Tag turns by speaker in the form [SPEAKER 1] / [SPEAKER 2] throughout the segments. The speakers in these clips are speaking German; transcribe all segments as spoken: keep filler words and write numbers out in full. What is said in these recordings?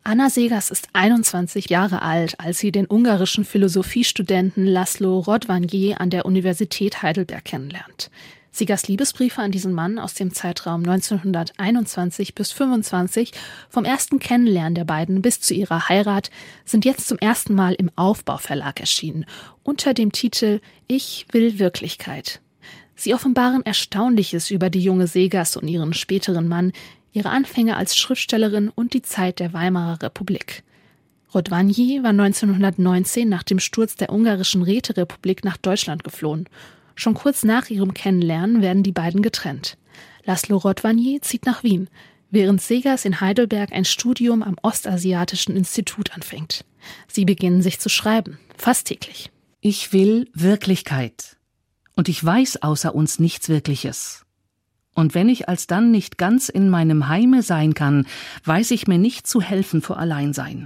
[SPEAKER 1] Anna Seghers ist einundzwanzig Jahre alt, als sie den ungarischen Philosophiestudenten László Radványi an der Universität Heidelberg kennenlernt. Seghers Liebesbriefe an diesen Mann aus dem Zeitraum neunzehnhunderteinundzwanzig bis fünfundzwanzig, vom ersten Kennenlernen der beiden bis zu ihrer Heirat, sind jetzt zum ersten Mal im Aufbau-Verlag erschienen, unter dem Titel »Ich will Wirklichkeit«. Sie offenbaren Erstaunliches über die junge Seghers und ihren späteren Mann, ihre Anfänge als Schriftstellerin und die Zeit der Weimarer Republik. Radványi war neunzehnhundertneunzehn nach dem Sturz der ungarischen Räterepublik nach Deutschland geflohen. Schon kurz nach ihrem Kennenlernen werden die beiden getrennt. László Radványi zieht nach Wien, während Seghers in Heidelberg ein Studium am Ostasiatischen Institut anfängt. Sie beginnen sich zu schreiben, fast täglich.
[SPEAKER 2] Ich will Wirklichkeit. Und ich weiß außer uns nichts Wirkliches. Und wenn ich alsdann nicht ganz in meinem Heime sein kann, weiß ich mir nicht zu helfen vor Alleinsein.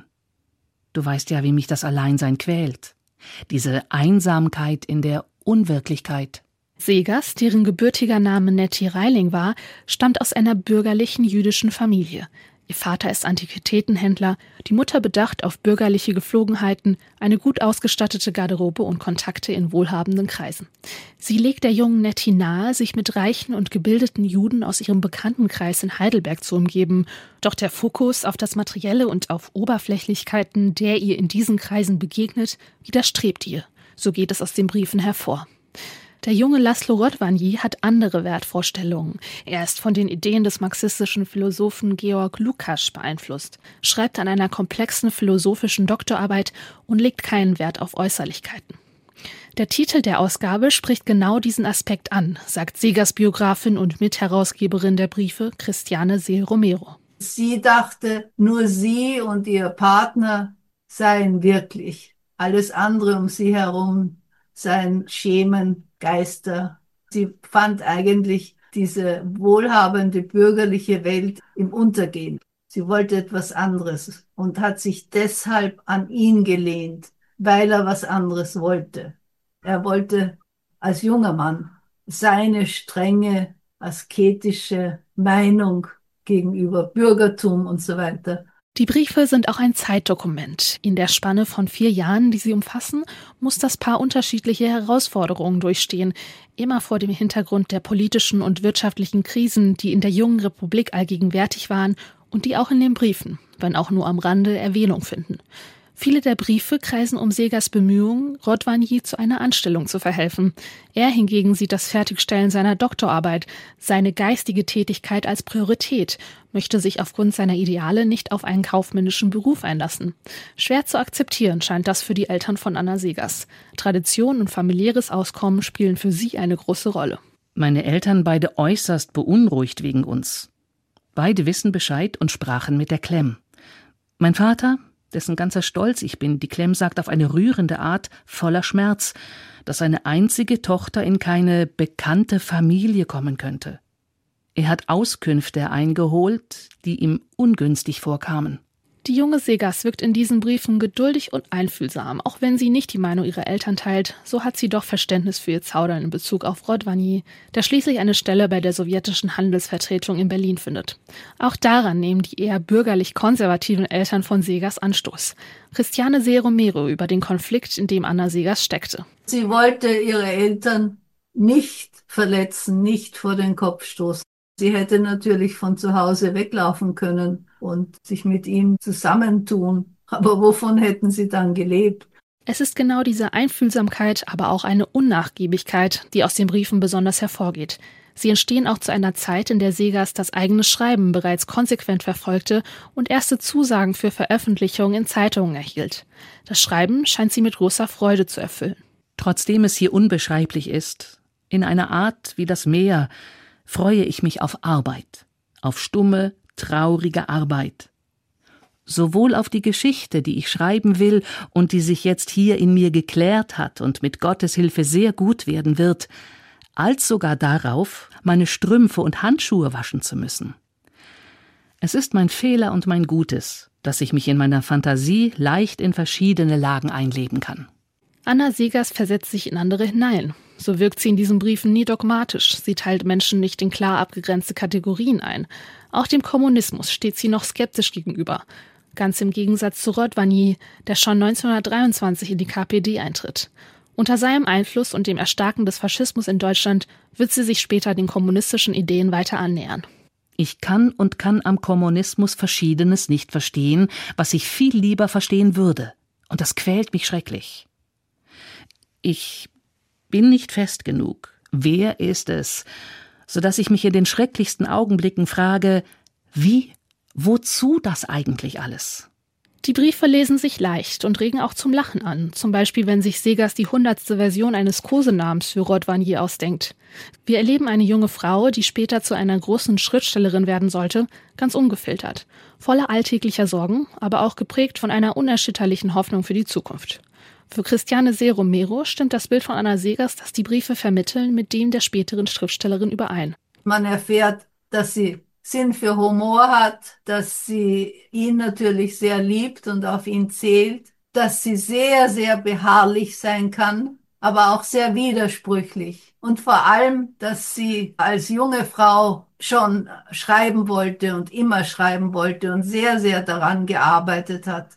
[SPEAKER 2] Du weißt ja, wie mich das Alleinsein quält. Diese Einsamkeit in der Unwirklichkeit.
[SPEAKER 1] Seghers, deren gebürtiger Name Nettie Reiling war, stammt aus einer bürgerlichen jüdischen Familie. Ihr Vater ist Antiquitätenhändler, die Mutter bedacht auf bürgerliche Gepflogenheiten, eine gut ausgestattete Garderobe und Kontakte in wohlhabenden Kreisen. Sie legt der jungen Nettie nahe, sich mit reichen und gebildeten Juden aus ihrem Bekanntenkreis in Heidelberg zu umgeben. Doch der Fokus auf das Materielle und auf Oberflächlichkeiten, der ihr in diesen Kreisen begegnet, widerstrebt ihr. So geht es aus den Briefen hervor. Der junge László Radványi hat andere Wertvorstellungen. Er ist von den Ideen des marxistischen Philosophen Georg Lukács beeinflusst, schreibt an einer komplexen philosophischen Doktorarbeit und legt keinen Wert auf Äußerlichkeiten. Der Titel der Ausgabe spricht genau diesen Aspekt an, sagt Seghers Biografin und Mitherausgeberin der Briefe Christiane Seel-Romero.
[SPEAKER 3] Sie dachte, nur sie und ihr Partner seien wirklich. Alles andere um sie herum seien Schemen, Geister. Sie fand eigentlich diese wohlhabende bürgerliche Welt im Untergehen. Sie wollte etwas anderes und hat sich deshalb an ihn gelehnt, weil er was anderes wollte. Er wollte als junger Mann seine strenge, asketische Meinung gegenüber Bürgertum und so weiter.
[SPEAKER 1] Die Briefe sind auch ein Zeitdokument. In der Spanne von vier Jahren, die sie umfassen, muss das Paar unterschiedliche Herausforderungen durchstehen, immer vor dem Hintergrund der politischen und wirtschaftlichen Krisen, die in der jungen Republik allgegenwärtig waren und die auch in den Briefen, wenn auch nur am Rande, Erwähnung finden. Viele der Briefe kreisen um Seghers Bemühungen, Radványi zu einer Anstellung zu verhelfen. Er hingegen sieht das Fertigstellen seiner Doktorarbeit, seine geistige Tätigkeit als Priorität, möchte sich aufgrund seiner Ideale nicht auf einen kaufmännischen Beruf einlassen. Schwer zu akzeptieren scheint das für die Eltern von Anna Seghers. Tradition und familiäres Auskommen spielen für sie eine große Rolle.
[SPEAKER 2] Meine Eltern beide äußerst beunruhigt wegen uns. Beide wissen Bescheid und sprachen mit der Klemm. Mein Vater, dessen ganzer Stolz ich bin, die Klemm sagt auf eine rührende Art, voller Schmerz, dass seine einzige Tochter in keine bekannte Familie kommen könnte. Er hat Auskünfte eingeholt, die ihm ungünstig vorkamen.
[SPEAKER 1] Die junge Seghers wirkt in diesen Briefen geduldig und einfühlsam. Auch wenn sie nicht die Meinung ihrer Eltern teilt, so hat sie doch Verständnis für ihr Zaudern in Bezug auf Radványi, der schließlich eine Stelle bei der sowjetischen Handelsvertretung in Berlin findet. Auch daran nehmen die eher bürgerlich-konservativen Eltern von Seghers Anstoß. Christiane Seel-Romero über den Konflikt, in dem Anna Seghers steckte.
[SPEAKER 3] Sie wollte ihre Eltern nicht verletzen, nicht vor den Kopf stoßen. Sie hätte natürlich von zu Hause weglaufen können und sich mit ihm zusammentun. Aber wovon hätten sie dann gelebt?
[SPEAKER 1] Es ist genau diese Einfühlsamkeit, aber auch eine Unnachgiebigkeit, die aus den Briefen besonders hervorgeht. Sie entstehen auch zu einer Zeit, in der Seghers das eigene Schreiben bereits konsequent verfolgte und erste Zusagen für Veröffentlichung in Zeitungen erhielt. Das Schreiben scheint sie mit großer Freude zu erfüllen.
[SPEAKER 2] Trotzdem es hier unbeschreiblich ist, in einer Art wie das Meer, freue ich mich auf Arbeit, auf stumme, traurige Arbeit. Sowohl auf die Geschichte, die ich schreiben will und die sich jetzt hier in mir geklärt hat und mit Gottes Hilfe sehr gut werden wird, als sogar darauf, meine Strümpfe und Handschuhe waschen zu müssen. Es ist mein Fehler und mein Gutes, dass ich mich in meiner Fantasie leicht in verschiedene Lagen einleben kann.
[SPEAKER 1] Anna Seghers versetzt sich in andere hinein. So wirkt sie in diesen Briefen nie dogmatisch. Sie teilt Menschen nicht in klar abgegrenzte Kategorien ein. Auch dem Kommunismus steht sie noch skeptisch gegenüber. ganz im Gegensatz zu Rodwanier, der schon neunzehnhundertdreiundzwanzig in die K P D eintritt. Unter seinem Einfluss und dem Erstarken des Faschismus in Deutschland wird sie sich später den kommunistischen Ideen weiter annähern.
[SPEAKER 2] Ich kann und kann am Kommunismus Verschiedenes nicht verstehen, was ich viel lieber verstehen würde. Und das quält mich schrecklich. Ich bin nicht fest genug. Wer ist es? Sodass ich mich in den schrecklichsten Augenblicken frage, wie, wozu das eigentlich alles?
[SPEAKER 1] Die Briefe lesen sich leicht und regen auch zum Lachen an, zum Beispiel wenn sich Segers die hundertste Version eines Kosenamens für Rodwanier ausdenkt. Wir erleben eine junge Frau, die später zu einer großen Schriftstellerin werden sollte, ganz ungefiltert, voller alltäglicher Sorgen, aber auch geprägt von einer unerschütterlichen Hoffnung für die Zukunft. Für Christiane See Romero stimmt das Bild von Anna Segers, das die Briefe vermitteln, mit dem der späteren Schriftstellerin überein.
[SPEAKER 3] Man erfährt, dass sie Sinn für Humor hat, dass sie ihn natürlich sehr liebt und auf ihn zählt, dass sie sehr, sehr beharrlich sein kann, aber auch sehr widersprüchlich. Und vor allem, dass sie als junge Frau schon schreiben wollte und immer schreiben wollte und sehr, sehr daran gearbeitet hat.